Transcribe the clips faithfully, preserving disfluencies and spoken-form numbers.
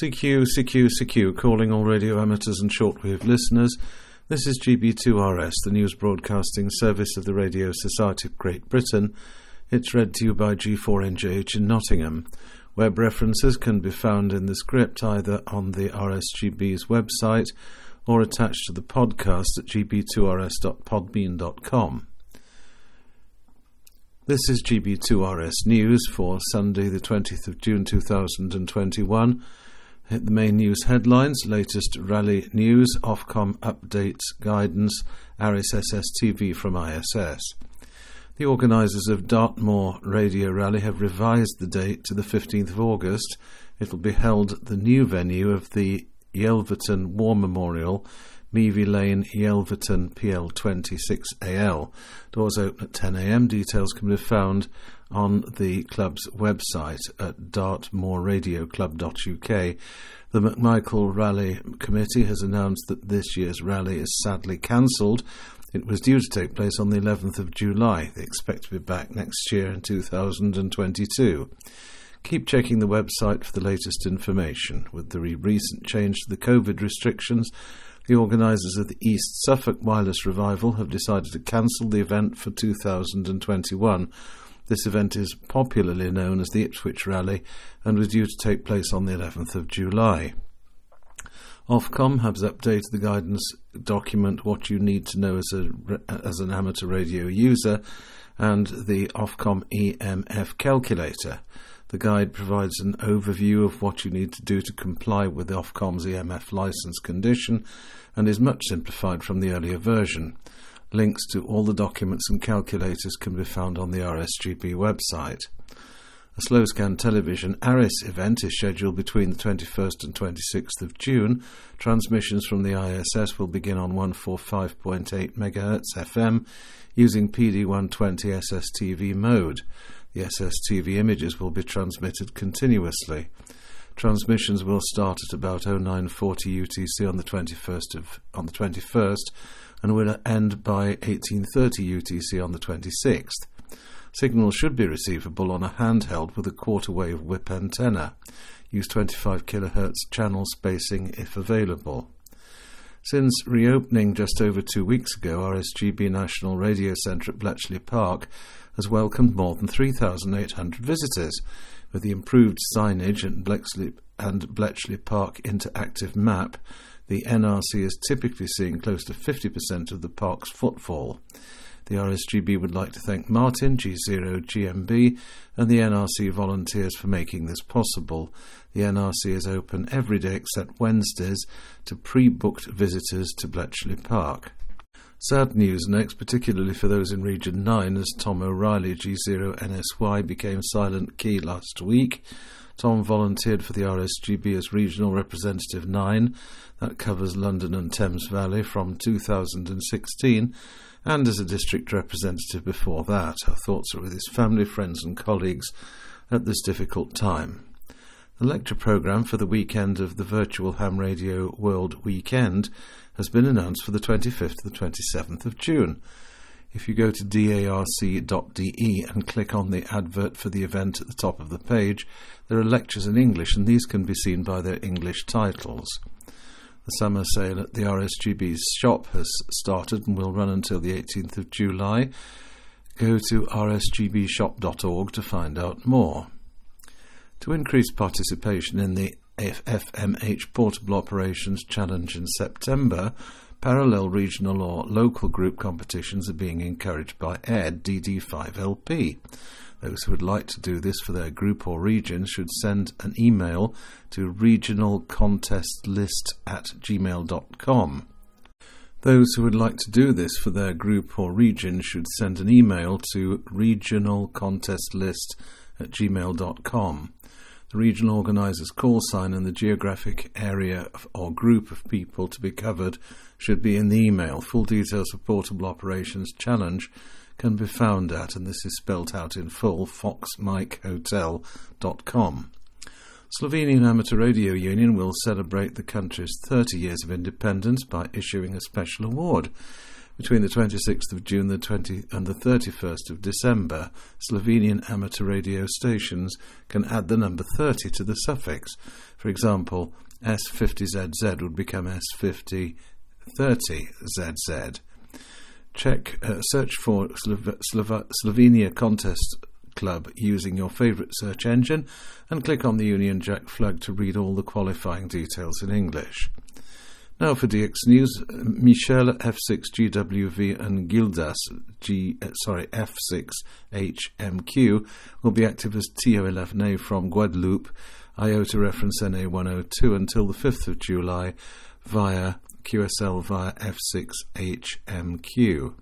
C Q, C Q, C Q, calling all radio amateurs and shortwave listeners. This is G B two R S, the news broadcasting service of the Radio Society of Great Britain. It's read to you by G four N J H in Nottingham. Web references can be found in the script either on the R S G B's website or attached to the podcast at g b two r s dot podbean dot com. This is G B two R S News for Sunday the twentieth of June two thousand twenty-one. Hit the main news headlines: latest rally news, Ofcom updates guidance, Aris S S T V from I S S. The organisers of Dartmoor Radio Rally have revised the date to the fifteenth of August. It will be held at the new venue of the Yelverton War Memorial, Meavy Lane, Yelverton, P L twenty-six A L. Doors open at ten a m. Details can be found on the club's website at dartmoor radio club dot u k. The McMichael Rally Committee has announced that this year's rally is sadly cancelled. It was due to take place on the eleventh of July. They expect to be back next year in two thousand twenty-two. Keep checking the website for the latest information. With the recent change to the COVID restrictions, the organisers of the East Suffolk Wireless Revival have decided to cancel the event for two thousand twenty-one. This event is popularly known as the Ipswich Rally and was due to take place on the eleventh of July. Ofcom has updated the guidance document What You Need to Know as, a, as an Amateur Radio User and the Ofcom E M F Calculator. The guide provides an overview of what you need to do to comply with the Ofcom's E M F licence condition and is much simplified from the earlier version. Links to all the documents and calculators can be found on the R S G B website. A slow scan television Aris event is scheduled between the twenty-first and twenty-sixth of June. Transmissions from the I S S will begin on one forty-five point eight megahertz F M using P D one twenty S S T V mode. The S S T V images will be transmitted continuously. Transmissions will start at about oh nine forty U T C on the twenty-first of on the twenty-first and will end by eighteen thirty U T C on the twenty-sixth. Signals should be receivable on a handheld with a quarter wave whip antenna. Use twenty-five kilohertz channel spacing if available. Since reopening just over two weeks ago, R S G B National Radio Centre at Bletchley Park has welcomed more than three thousand eight hundred visitors. With the improved signage and Bletchley, and Bletchley Park interactive map, the N R C is typically seeing close to fifty percent of the park's footfall. The R S G B would like to thank Martin, G zero G M B, and the N R C volunteers for making this possible. The N R C is open every day except Wednesdays to pre-booked visitors to Bletchley Park. Sad news next, particularly for those in Region nine, as Tom O'Reilly, G zero N S Y, became silent key last week. Tom volunteered for the R S G B as Regional Representative nine, that covers London and Thames Valley, from two thousand sixteen, and as a district representative before that. Our thoughts are with his family, friends and colleagues at this difficult time. The lecture programme for the weekend of the virtual Ham Radio World Weekend has been announced for the twenty-fifth to the twenty-seventh of June. If you go to darc dot d e and click on the advert for the event at the top of the page, there are lectures in English, and these can be seen by their English titles. The summer sale at the R S G B's shop has started and will run until the eighteenth of July. Go to r s g b shop dot org to find out more. To increase participation in the F M H Portable Operations Challenge in September, parallel regional or local group competitions are being encouraged by E D D D five L P. Those who would like to do this for their group or region should send an email to regionalcontestlist at gmail dot com. Those who would like to do this for their group or region should send an email to regionalcontestlist at gmail dot com. The regional organiser's call sign and the geographic area or group of people to be covered should be in the email. Full details of Portable Operations Challenge can be found at, and this is spelt out in full, fox mike hotel dot com. Slovenian Amateur Radio Union will celebrate the country's thirty years of independence by issuing a special award. Between the twenty-sixth of June the twentieth and the thirty-first of December, Slovenian amateur radio stations can add the number thirty to the suffix. For example, S fifty Z Z would become S fifty thirty Z Z. Check, uh, search for Slova- Slova- Slovenia Contest Club using your favourite search engine and click on the Union Jack flag to read all the qualifying details in English. Now for D X News, Michel F six G W V and Gildas G, uh, sorry, F six H M Q will be active as T O eleven A from Guadeloupe, I O T A reference N A one oh two until the fifth of July via Q S L via F six H M Q.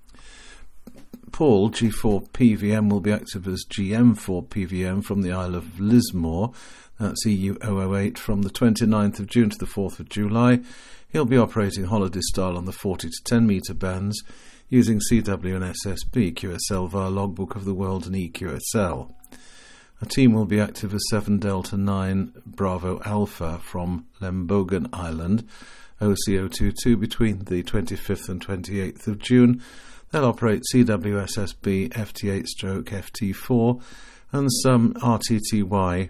Paul G four P V M will be active as G M four P V M from the Isle of Lismore, that's E U zero zero eight, from the twenty-ninth of June to the fourth of July. He'll be operating holiday style on the forty to ten metre bands using C W and S S B, Q S L via Logbook of the World and E Q S L. A team will be active as seven Delta nine Bravo Alpha from Lembogan Island, O C zero two two, between the twenty-fifth and twenty-eighth of June. They'll operate C W S S B, F T eight stroke F T four and some R T T Y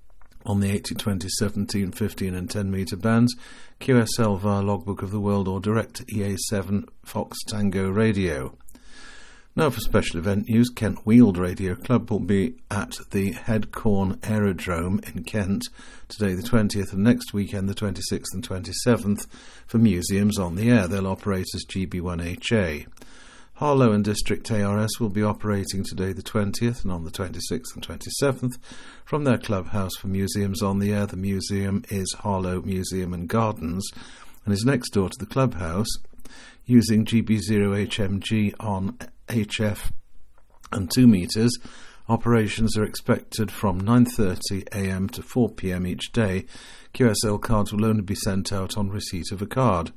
on the eighty, twenty, seventeen, fifteen and ten metre bands, Q S L via Logbook of the World or direct to E A seven Fox Tango Radio. Now for special event news, Kent Weald Radio Club will be at the Headcorn Aerodrome in Kent today the twentieth and next weekend the twenty-sixth and twenty-seventh for Museums on the Air. They'll operate as G B one H A. Harlow and District A R S will be operating today the twentieth and on the twenty-sixth and twenty-seventh from their clubhouse for Museums on the Air. The museum is Harlow Museum and Gardens and is next door to the clubhouse. Using G B zero H M G on H F and two metres, operations are expected from nine thirty a m to four p m each day. Q S L cards will only be sent out on receipt of a card.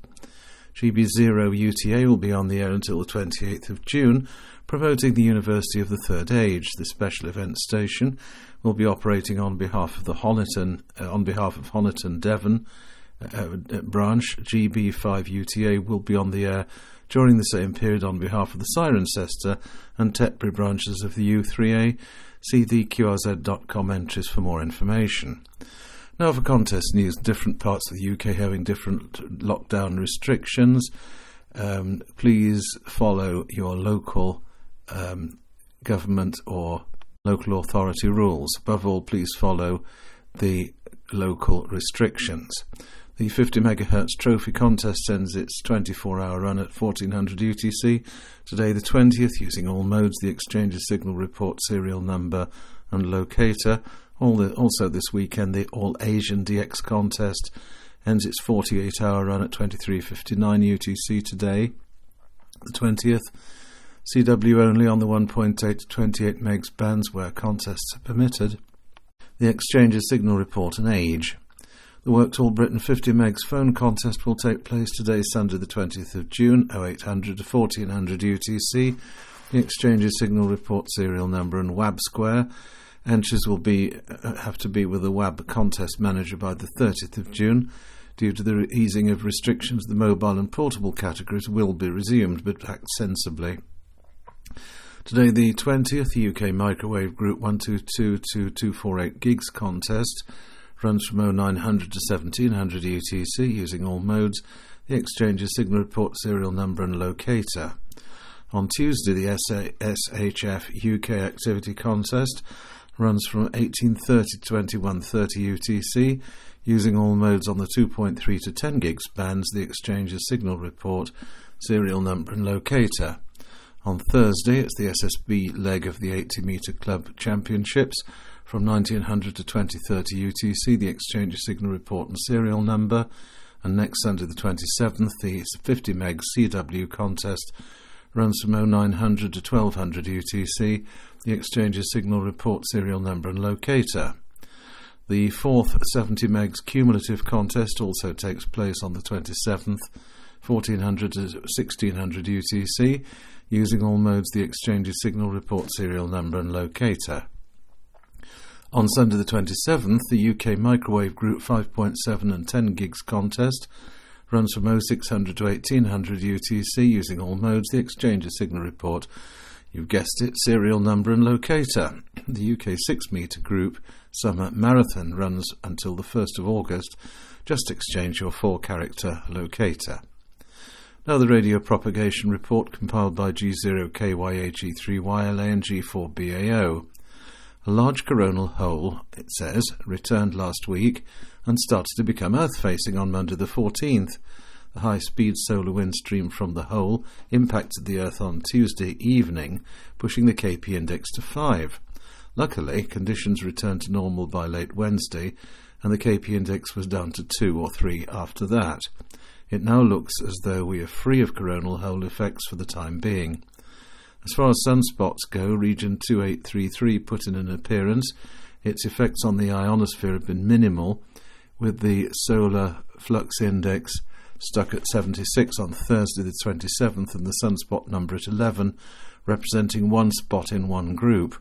G B zero U T A will be on the air until the twenty-eighth of June, promoting the University of the Third Age. The special event station will be operating on behalf of the Honiton, uh, on behalf of Honiton Devon uh, branch. G B five U T A will be on the air during the same period on behalf of the Cirencester and Tetbury branches of the U three A. See the Q R Z dot com entries for more information. Now for contest news, different parts of the U K having different lockdown restrictions. Um, please follow your local um, government or local authority rules. Above all, please follow the local restrictions. The fifty megahertz trophy contest ends its twenty-four hour run at fourteen hundred U T C today the twentieth, using all modes, the exchange's signal report, serial number and locator. All the, also this weekend, the All Asian D X contest ends its forty-eight hour run at twenty-three fifty-nine U T C today, the twentieth. C W only on the one point eight to twenty-eight megs bands where contests are permitted. The exchange's signal report and age. The Worked All Britain fifty megs phone contest will take place today, Sunday the twentieth of June, oh eight hundred to fourteen hundred U T C. The exchange's signal report, serial number and W A B square. Entries will be uh, have to be with a W A B contest manager by the thirtieth of June. Due to the re- easing of restrictions, the mobile and portable categories will be resumed, but act sensibly. Today the twentieth, the U K Microwave Group one two two to two four eight gigs contest runs from oh nine hundred to seventeen hundred U T C using all modes, the exchange's signal report, serial number and locator. On Tuesday, the S H F U K Activity Contest runs from eighteen thirty to twenty-one thirty U T C, using all modes on the two point three to ten gigs bands, the exchange's signal report, serial number and locator. On Thursday, it's the S S B leg of the eighty metre Club Championships from nineteen hundred to twenty thirty U T C, the exchange's signal report and serial number. And next Sunday the twenty-seventh, the fifty meg C W contest runs from oh nine hundred to twelve hundred U T C, the exchange's signal report, serial number and locator. The fourth seventy megs cumulative contest also takes place on the twenty-seventh, fourteen hundred to sixteen hundred U T C, using all modes, the exchange's signal report, serial number and locator. On Sunday the twenty-seventh, the U K Microwave Group five point seven and ten gigs contest runs from oh six hundred to eighteen hundred U T C using all modes. The exchange's signal report, you've guessed it, serial number and locator. The U K six metre group Summer Marathon runs until the first of August. Just exchange your four-character locator. Now the radio propagation report compiled by G zero K Y A G three Y L A and G four B A O. A large coronal hole, it says, returned last week and started to become Earth-facing on Monday the fourteenth. The high-speed solar wind stream from the hole impacted the Earth on Tuesday evening, pushing the K P index to five. Luckily, conditions returned to normal by late Wednesday, and the K P index was down to two or three after that. It now looks as though we are free of coronal hole effects for the time being. As far as sunspots go, region two eight three three put in an appearance. Its effects on the ionosphere have been minimal, with the solar flux index stuck at seventy-six on Thursday the twenty-seventh and the sunspot number at eleven, representing one spot in one group.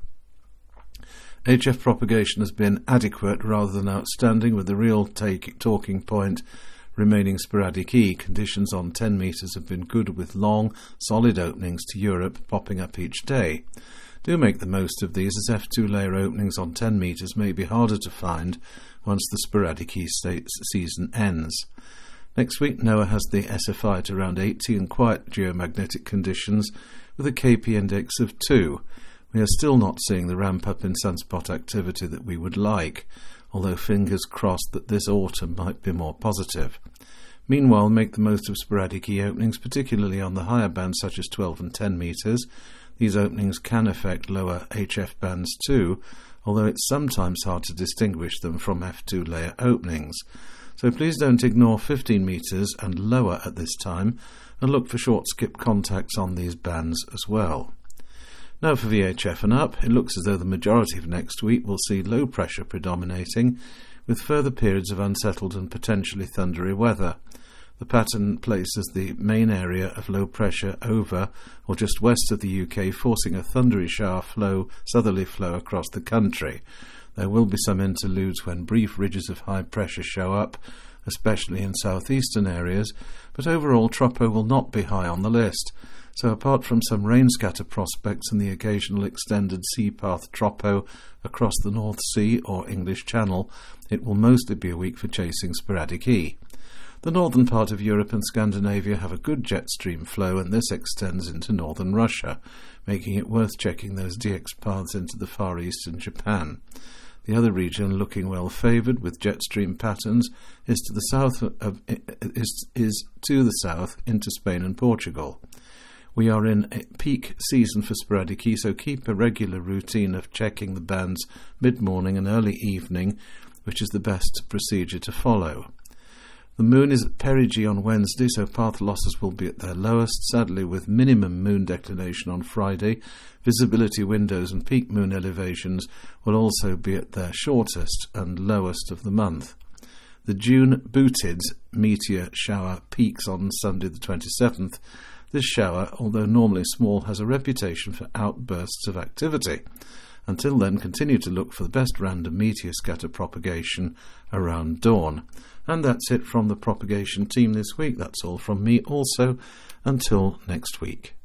H F propagation has been adequate rather than outstanding, with the real take, talking point remaining sporadic E. Conditions on ten metres have been good, with long, solid openings to Europe popping up each day. Do make the most of these, as F two layer openings on ten metres may be harder to find once the sporadic E season ends. Next week, NOAA has the S F I at around eighty and quiet geomagnetic conditions with a K P index of two. We are still not seeing the ramp-up in sunspot activity that we would like, although fingers crossed that this autumn might be more positive. Meanwhile, make the most of sporadic E openings, particularly on the higher bands such as twelve and ten metres. These openings can affect lower H F bands too, although it's sometimes hard to distinguish them from F two layer openings. So please don't ignore fifteen metres and lower at this time, and look for short skip contacts on these bands as well. Now for V H F and up, it looks as though the majority of next week will see low pressure predominating, with further periods of unsettled and potentially thundery weather. The pattern places the main area of low pressure over or just west of the U K, forcing a thundery shower flow, southerly flow across the country. There will be some interludes when brief ridges of high pressure show up, especially in southeastern areas, but overall Tropo will not be high on the list. So apart from some rain scatter prospects and the occasional extended sea path Tropo across the North Sea or English Channel, it will mostly be a week for chasing sporadic E. The northern part of Europe and Scandinavia have a good jet stream flow, and this extends into northern Russia, making it worth checking those D X paths into the Far East and Japan. The other region looking well favoured with jet stream patterns is to the south of is, is to the south into Spain and Portugal. We are in a peak season for sporadic E, so keep a regular routine of checking the bands mid-morning and early evening, which is the best procedure to follow. The moon is at perigee on Wednesday, so path losses will be at their lowest, sadly with minimum moon declination on Friday. Visibility windows and peak moon elevations will also be at their shortest and lowest of the month. The June booted meteor shower peaks on Sunday the twenty-seventh. This shower, although normally small, has a reputation for outbursts of activity. Until then, continue to look for the best random meteor scatter propagation around dawn. And that's it from the propagation team this week. That's all from me also. Until next week.